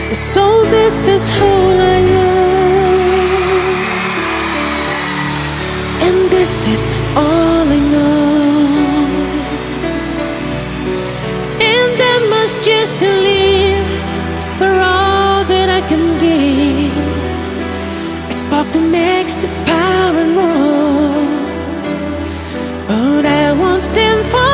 So this is who I am, and this is all I know. And I must just live for all that I can give. A spark to next to power and more, but I won't stand for